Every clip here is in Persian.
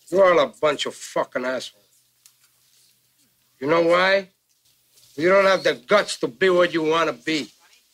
You're all a bunch of fucking assholes. You know why? You don't have the guts to be what you want to be.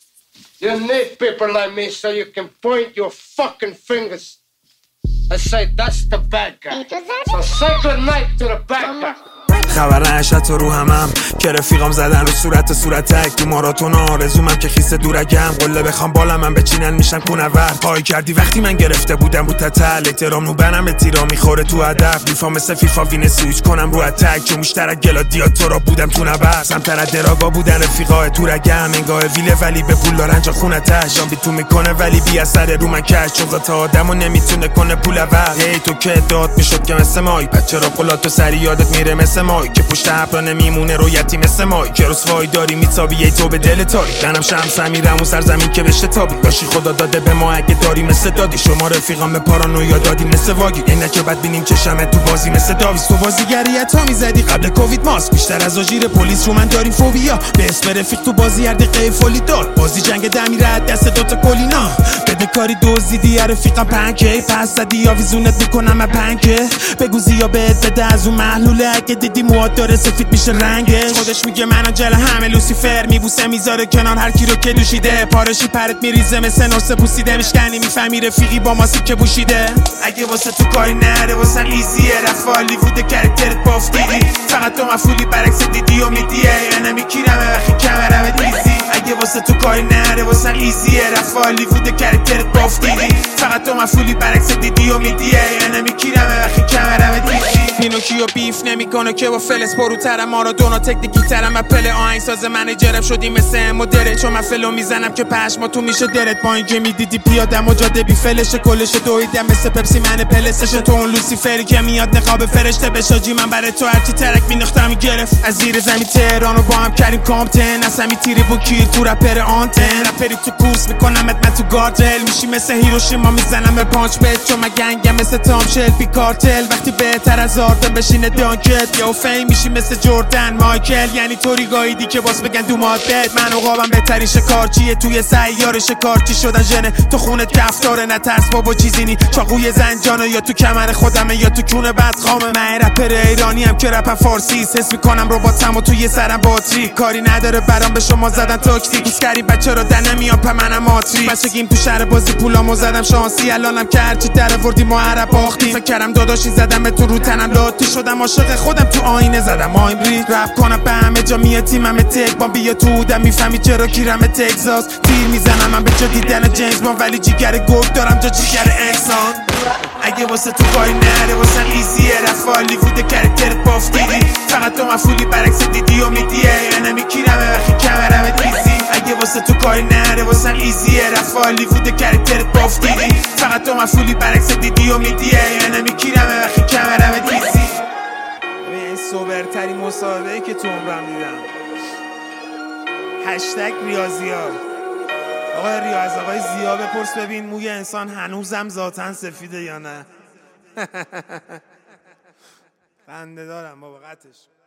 You need people like me so you can point your fucking fingers and say, that's the bad guy. So say good night to the bad guy. خبر نشد تو رو همم که رفیقام زدن رو صورتک تو ماراتون آرزومم که خیسه دورگم قله بخوام بالا من بچینن میشن کونور پای کردی وقتی من گرفته بودم رو تتل احترام رو بنم به تیرا میخوره تو هدف بیفا مثل فیفا وین سویچ کنم رو اتک چون مشترک گلادیات تو را بودم تو نبر سمتر از دراگا بودن رفیقای تورگم انگاه ویله ولی به پول دارن جا خونتش جان بی تو میکنه ولی بی اثر رو من کش چون ذات آدمو نمیتونه کنه پول عوض هی تو که داد میشد که مثل مای بچه را قلات تو سری یادت میره مثل مای که پشت ابرا نمیمونه رویتی مثل مای که رسوایی داری میتابی ای تو به دل تاری دنم شمس میرم و سرزمین که بشه تابی باشی خدا داده به ما اگه داری مثل دادی شما رفیقام به پارانویا دادی مثل واگی این که بعد بینیم چشمت تو بازی مثل داویس تو بازیگریت ها میزدی قبل کووید ماسک بیشتر از آژیر پلیس رو من داری فوبیا به اسم رفیق تو بازی هر دقیقه فولی داد بازی جنگ دمیره دست دوتا کلینا بده کاری دزدیدی رفیقم پنکه پس زدی آویزونت میکنم پنکه بگو زیا بهت بده از اون محلوله اگه دیدی مواد داره سفید میشه رنگش خودش میگه من آنجل همه لوسیفر میبوسه میذاره کنار هر کی رو که دوشیده پارشی پرت میریزه مثل نرسه پوسیده میشکنی میفهمی رفیقی با ماسی که بوشیده اگه واسه تو کاری نره واسه ایزیه رفت هالیوود کرکترت بافتیدی فقط تو مفولی برعکس دیدی و میدیه یا نمیکیرم وقتی کمرم دیزی اگه واسه تو کاری نره واسه ایزیه رفت هالیوود کرکترت بافتیدی فقط تو مفولی برعکس دیدی و میدیه یا نمیکیرم وقتی کمرم دیزی پینوکیو بیف نمیکنه که با فلس پروترم مارادونا تکنیکی ترم اپل آهنگساز منیجرم شدی مثل مدره چون من فلو میزنم که پشما تو میشه درت با اینکه میدیدی پیادم و جاده بی فلش کلش دویدم مثل پپسی من پلستشن تو اون لوسیفری که میاد نقاب فرشته بشاجی من برای تو هرچی ترک مینختم گرفت از زیر زمین تهران رو با هم کردیم کامتن از همین تیری با کیر تو رپر آنتن رپری تو کورس میکنم من تو گارتل میشی مثل هیروشیما میزنم به پانچ بت چون من گنگم مثل تام شلبی کارتل وقتی بهتر از آردن بشینه دانکت یا فیم میشی مثل جردن مایکل یعنی طوری گاییدی که باز بگن دو مادت من عقابم بهترین شکارچیه توی سیاره شکارچی شدن ژنه تو خونت کفتاره نترس بابا چیزی نی چاقوی زنجانه یا تو کمر خودمه یا تو کونه بدخامه من رپر ایرانی هم که رپم فارسی حس میکنم رباتم و توی سرم باتری کاری نداره برام به شما زدن تاکتیک هیچ کاری بچه رو در نمیان په منم ماتری بچگیم تو شهر بازی پولامو زدم شانسی الانم که هرچی در آوردی ما عرب باختیم فکر کردم داداشی زدم به تو رو تنم لاتی شدم عاشق خودم تو آینه زدم آیم ری رپ کنم به همه جا میاد تیمم تک با بیا تو بودم میفهمی چرا کیرم تگزاس تیر میزنم من به جا دیدن جیمز بان ولی جیگر گرگ دارم جا جیگر انسان اگه واسه تو کاری نره واسه ایزیه رفت هالیوود کرکترت بافتیدی فقط تو مفولی برعکس دیدی و میدیه یا نمیکیرم وقتی کمرم دیزی اگه واسه تو کاری نره واسه ایزیه رفت هالیوود کرکترت بافتیدی فقط تو مفولی برعکس دیدی و میدیه یا نمیکیرم وقتی کمرم دیزی این سوبرترین مصاحبه‌ای که تو عمرم دیدم هشتگ ریاضی‌ها آقای ریاض آقای زیا بپرس ببین موی انسان هنوزم ذاتاً سفیده یا نه خنده دارم بابا قطعش